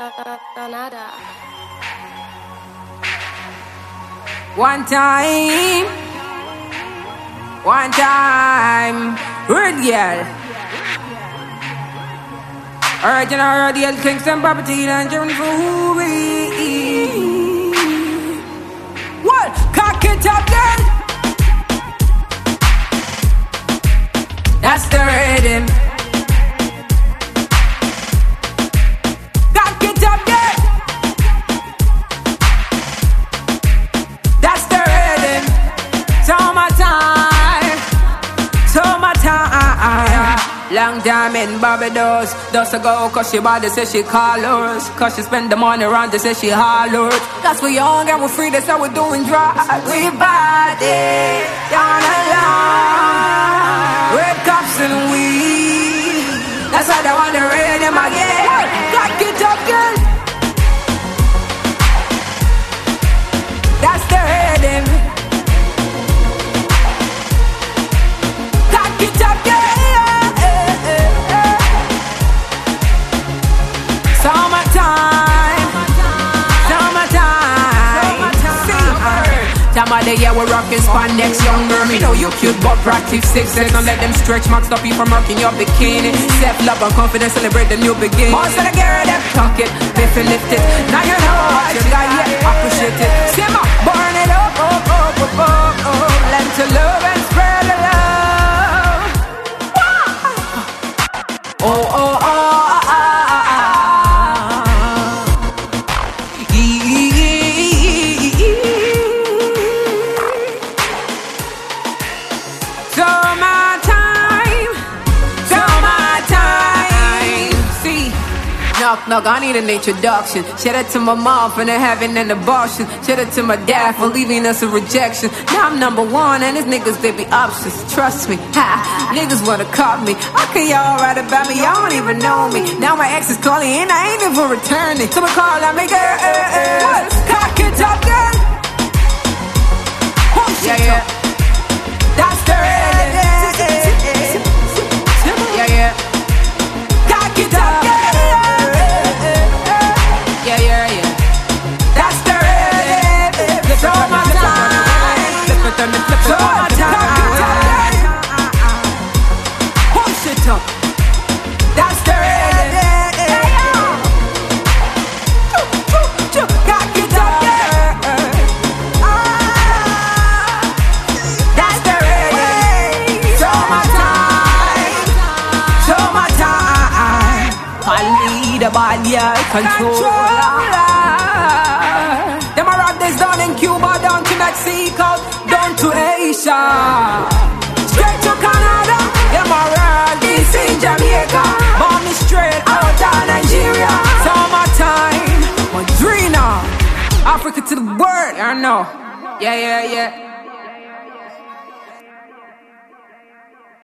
Donada. One time, Red Girl. Original Radial Kingston property and Germany for who we. What? Cock it up, girl. That's the rhythm. Cock it up, girl. That's the rhythm. Summertime. Long time in Barbados, dust ago, cause she body say she colors. Cause she spend the money around, they say she hollered. That's we young and we're free, that's how we're doing drugs. We body, down the line. Red cups and weed. That's how they want to raid them again. Cock it up, girl. That's the rhythm. Cock it up, girl. Time of the year we're rocking spandex, young girl. Me know you cute but practice 6 seconds. Don't let them stretch marks stop you from rocking your bikini. Self-love and confidence, celebrate the new beginning. Most of the girl them tuck it, lift it, lift it. Now you know what you got, yeah, appreciate it. Simmer, burn it up, oh, oh, oh, oh, oh. Let to love and spread the love. Oh, oh, oh, oh, oh. Knock, knock, I need an introduction. Shout out to my mom for not having an abortion. Shout out to my dad for leaving us a rejection. Now I'm number one and these niggas, they be options. Trust me, ha, niggas wanna cop me. How can y'all write about me? Y'all don't even know me. Now my ex is calling and I ain't even returning. So I call on me, girl. Cock it up, girl. Yeah, yeah. That's the rhythm. Yeah, yeah. Cock it up, girl. Push it up. That's the rhythm. Cock it up, that's the rhythm. Summertime. I lead a body controller. Them a rock this down in Cuba, down to Mexico, down to Asia, straight to Canada. Them a rock this in Jamaica, born me straight out of Nigeria. Summertime, Madrina, Africa to the world, I know. Yeah, yeah, yeah.